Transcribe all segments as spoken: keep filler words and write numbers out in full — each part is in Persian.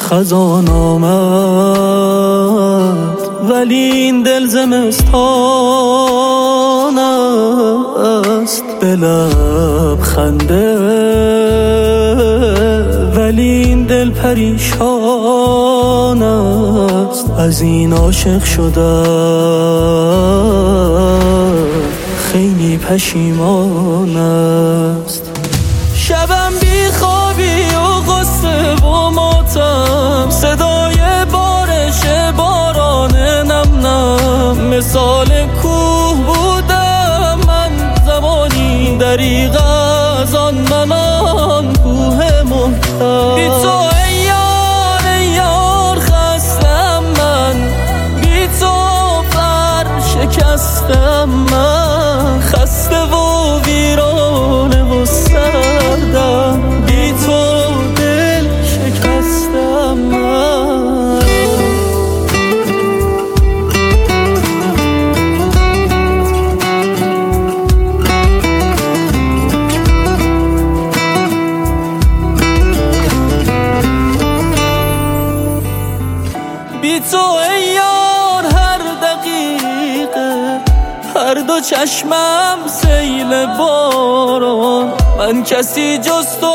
خزان آمد ولی این دل زمستان است، به لب خنده ولی این دل پریشان است، از این عاشق شدم خیلی پشیمان است. شبم بی خوابی و غصه و ماتم، صدای بارش باران نم نم، مثال کوه بودم من زمانی، دریغ از آن من آن کوه محکم. بی تو ای یار ای یار خستم من، بی تو پر شکستم من، خسته و ویرانه و سردم، بی تو دل شکستم من. بی تو ای یار هر دقیقه هر دو چشمم سیل باران، من کسی جز تو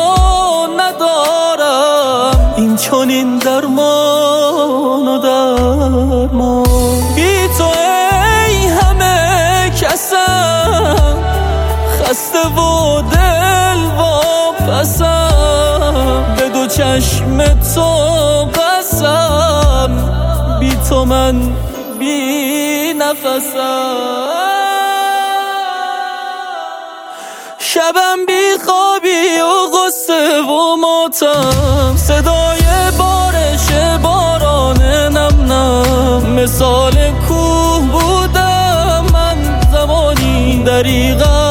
ندارم، این چنین درمان و درمان. بی تو ای همه کسم، خسته و دل واپسم، به دو چشم تو قسم، بی تو من بی نفسم. شبم بی خوابی و غصه و ماتم، صدای بارش باران نم نم، مثال کوه بودم من زمانی، دریغ